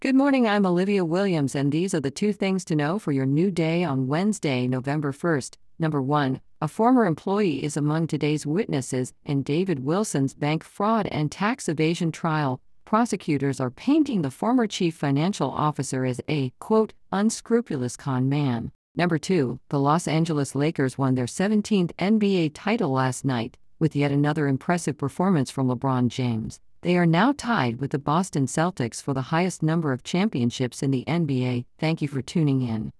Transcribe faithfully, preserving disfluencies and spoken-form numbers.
Good morning, I'm Olivia Williams, and these are the two things to know for your new day on Wednesday, November first. Number one, a former employee is among today's witnesses in David Wilson's bank fraud and tax evasion trial. Prosecutors are painting the former chief financial officer as a, quote, unscrupulous con man. Number two, the Los Angeles Lakers won their seventeenth N B A title last night, with yet another impressive performance from LeBron James. They are now tied with the Boston Celtics for the highest number of championships in the N B A. Thank you for tuning in.